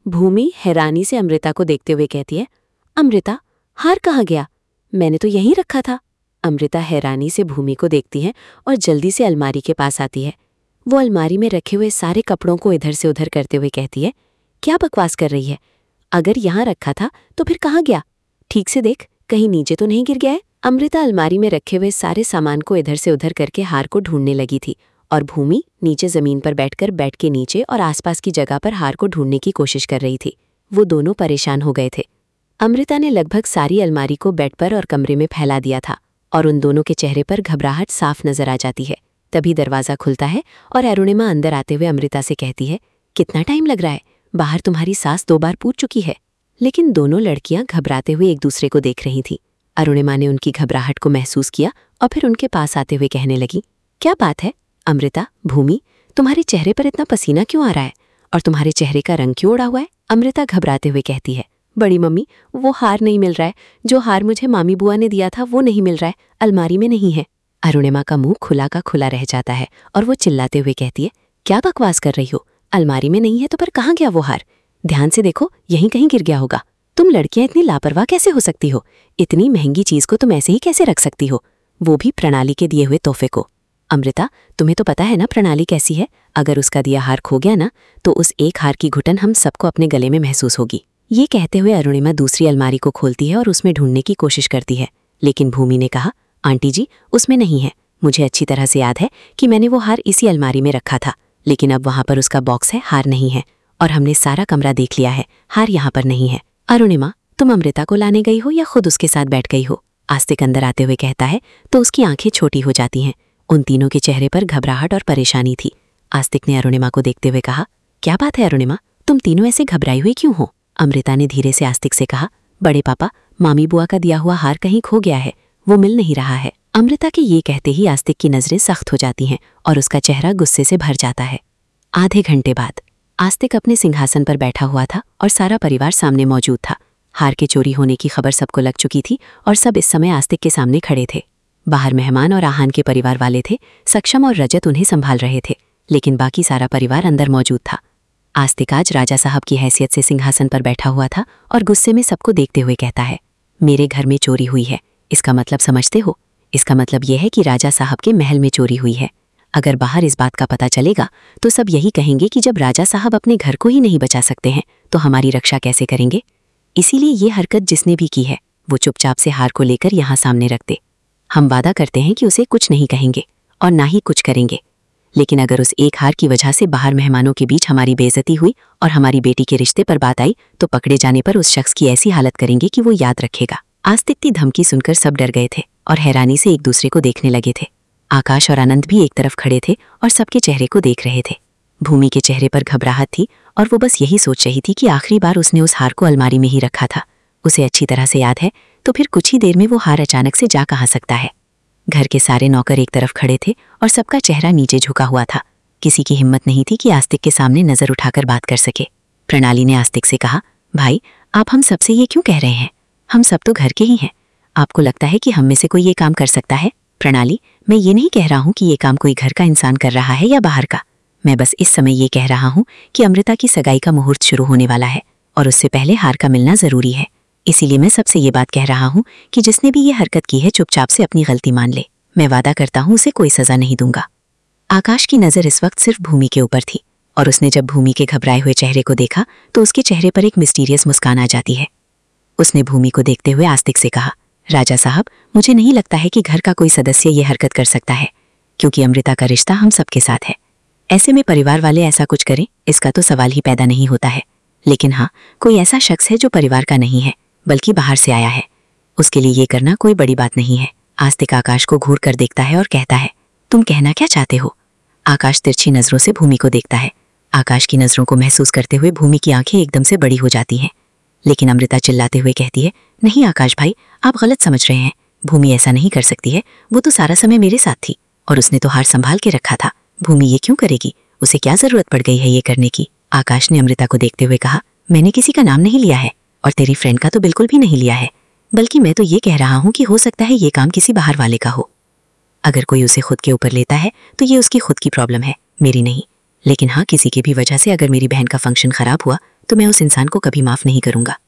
भूमि हैरानी से अमृता को देखते हुए कहती है, अमृता, हार कहाँ गया? मैंने तो यहीं रखा था। अमृता हैरानी से भूमि को देखती है और जल्दी से अलमारी के पास आती है। वो अलमारी में रखे हुए सारे कपड़ों को इधर से उधर करते हुए कहती है, क्या बकवास कर रही है? अगर यहाँ रखा था तो फिर कहाँ गया? ठीक से देख, कहीं नीचे तो नहीं गिर गया है? अमृता अलमारी में रखे हुए सारे सामान को इधर से उधर करके हार को ढूंढने लगी थी और भूमि नीचे जमीन पर बैठकर बेड के नीचे और आसपास की जगह पर हार को ढूंढने की कोशिश कर रही थी। वो दोनों परेशान हो गए थे। अमृता ने लगभग सारी अलमारी को बेड पर और कमरे में फैला दिया था और उन दोनों के चेहरे पर घबराहट साफ नजर आ जाती है। तभी दरवाज़ा खुलता है और अरुणिमा अंदर आते हुए अमृता से कहती है, कितना टाइम लग रहा है? बाहर तुम्हारी सास 2 बार पूछ चुकी है। लेकिन दोनों लड़कियां घबराते हुए एक दूसरे को देख रही थीं। अरुणिमा ने उनकी घबराहट को महसूस किया और फिर उनके पास आते हुए कहने लगी, क्या बात है अमृता, भूमि, तुम्हारे चेहरे पर इतना पसीना क्यों आ रहा है और तुम्हारे चेहरे का रंग क्यों उड़ा हुआ है? अमृता घबराते हुए कहती है, बड़ी मम्मी, वो हार नहीं मिल रहा है। जो हार मुझे मामी बुआ ने दिया था वो नहीं मिल रहा है, अलमारी में नहीं है। अरुणिमा का मुंह खुला का खुला रह जाता है और वो चिल्लाते हुए कहती है, क्या बकवास कर रही हो? अलमारी में नहीं है तो पर कहाँ गया वो हार? ध्यान से देखो, यहीं कहीं गिर गया होगा। तुम लड़कियां इतनी लापरवाह कैसे हो सकती हो? इतनी महंगी चीज को तुम ऐसे ही कैसे रख सकती हो, वो भी प्रणाली के दिए हुए तोहफे को? अमृता, तुम्हें तो पता है ना प्रणाली कैसी है। अगर उसका दिया हार खो गया ना तो उस एक हार की घुटन हम सबको अपने गले में महसूस होगी। ये कहते हुए अरुणिमा दूसरी अलमारी को खोलती है और उसमें ढूंढने की कोशिश करती है। लेकिन भूमि ने कहा, आंटी जी, उसमें नहीं है। मुझे अच्छी तरह से याद है कि मैंने वो हार इसी अलमारी में रखा था, लेकिन अब वहां पर उसका बॉक्स है, हार नहीं है। और हमने सारा कमरा देख लिया है, हार यहाँ पर नहीं है। अरुणिमा, तुम अमृता को लाने गई हो या खुद उसके साथ बैठ गई हो? आस्तिक अंदर आते हुए कहता है तो उसकी आंखें छोटी हो जाती हैं। उन तीनों के चेहरे पर घबराहट और परेशानी थी। आस्तिक ने अरुणिमा को देखते हुए कहा, क्या बात है अरुणिमा, तुम तीनों ऐसे घबराई हुई क्यों हो? अमृता ने धीरे से आस्तिक से कहा, बड़े पापा, मामी बुआ का दिया हुआ हार कहीं खो गया है, वो मिल नहीं रहा है। अमृता के ये कहते ही आस्तिक की नजरें सख्त हो जाती हैं और उसका चेहरा गुस्से से भर जाता है। आधे घंटे बाद आस्तिक अपने सिंहासन पर बैठा हुआ था और सारा परिवार सामने मौजूद था। हार के चोरी होने की खबर सबको लग चुकी थी और सब इस समय आस्तिक के सामने खड़े थे। बाहर मेहमान और आहान के परिवार वाले थे। सक्षम और रजत उन्हें संभाल रहे थे, लेकिन बाकी सारा परिवार अंदर मौजूद था। आस्तिक आज राजा साहब की हैसियत से सिंहासन पर बैठा हुआ था और गुस्से में सबको देखते हुए कहता है, मेरे घर में चोरी हुई है, इसका मतलब समझते हो? इसका मतलब यह है कि राजा साहब के महल में चोरी हुई है। अगर बाहर इस बात का पता चलेगा तो सब यही कहेंगे कि जब राजा साहब अपने घर को ही नहीं बचा सकते हैं तो हमारी रक्षा कैसे करेंगे। इसीलिए ये हरकत जिसने भी की है वो चुपचाप से हार को लेकर यहाँ सामने रख दे। हम वादा करते हैं कि उसे कुछ नहीं कहेंगे और ना ही कुछ करेंगे, लेकिन अगर उस एक हार की वजह से बाहर मेहमानों के बीच हमारी बेइज्जती हुई और हमारी बेटी के रिश्ते पर बात आई तो पकड़े जाने पर उस शख्स की ऐसी हालत करेंगे कि वो याद रखेगा। आस्तिक की धमकी सुनकर सब डर गए थे और हैरानी से एक दूसरे को देखने लगे थे। आकाश और आनंद भी एक तरफ खड़े थे और सबके चेहरे को देख रहे थे। भूमि के चेहरे पर घबराहट थी और वो बस यही सोच रही थी कि आखिरी बार उसने उस हार को अलमारी में ही रखा था। उसे अच्छी तरह से याद है, तो फिर कुछ ही देर में वो हार अचानक से जा कहाँ सकता है। घर के सारे नौकर एक तरफ खड़े थे और सबका चेहरा नीचे झुका हुआ था। किसी की हिम्मत नहीं थी कि आस्तिक के सामने नजर उठाकर बात कर सके। प्रणाली ने आस्तिक से कहा, भाई, आप हम सबसे ये क्यों कह रहे हैं? हम सब तो घर के ही हैं। आपको लगता है कि हम में से कोई ये काम कर सकता है? प्रणाली, मैं ये नहीं कह रहा हूँ कि ये काम कोई घर का इंसान कर रहा है या बाहर का। मैं बस इस समय ये कह रहा हूँ कि अमृता की सगाई का मुहूर्त शुरू होने वाला है और उससे पहले हार का मिलना जरूरी है। इसीलिए मैं सबसे ये बात कह रहा हूँ कि जिसने भी ये हरकत की है चुपचाप से अपनी गलती मान ले। मैं वादा करता हूँ उसे कोई सजा नहीं दूंगा। आकाश की नज़र इस वक्त सिर्फ भूमि के ऊपर थी और उसने जब भूमि के घबराए हुए चेहरे को देखा तो उसके चेहरे पर एक मिस्टीरियस मुस्कान आ जाती है। उसने भूमि को देखते हुए आस्तिक से कहा, राजा साहब, मुझे नहीं लगता है कि घर का कोई सदस्य ये हरकत कर सकता है, क्योंकि अमृता का रिश्ता हम सबके साथ है। ऐसे में परिवार वाले ऐसा कुछ करें, इसका तो सवाल ही पैदा नहीं होता है। लेकिन हाँ, कोई ऐसा शख्स है जो परिवार का नहीं है बल्कि बाहर से आया है, उसके लिए ये करना कोई बड़ी बात नहीं है। आस्तिक आकाश को घूर कर देखता है और कहता है, तुम कहना क्या चाहते हो? आकाश तिरछी नजरों से भूमि को देखता है। आकाश की नजरों को महसूस करते हुए भूमि की आंखें एकदम से बड़ी हो जाती हैं। लेकिन अमृता चिल्लाते हुए कहती है, नहीं आकाश भाई, आप गलत समझ रहे हैं। भूमि ऐसा नहीं कर सकती है, वो तो सारा समय मेरे साथ थी और उसने तो हार संभाल के रखा था। भूमि ये क्यों करेगी? उसे क्या जरूरत पड़ गई है ये करने की? आकाश ने अमृता को देखते हुए कहा, मैंने किसी का नाम नहीं लिया है और तेरी फ्रेंड का तो बिल्कुल भी नहीं लिया है, बल्कि मैं तो ये कह रहा हूँ कि हो सकता है ये काम किसी बाहर वाले का हो। अगर कोई उसे खुद के ऊपर लेता है तो ये उसकी खुद की प्रॉब्लम है, मेरी नहीं। लेकिन हाँ, किसी की भी वजह से अगर मेरी बहन का फंक्शन खराब हुआ तो मैं उस इंसान को कभी माफ नहीं करूंगा।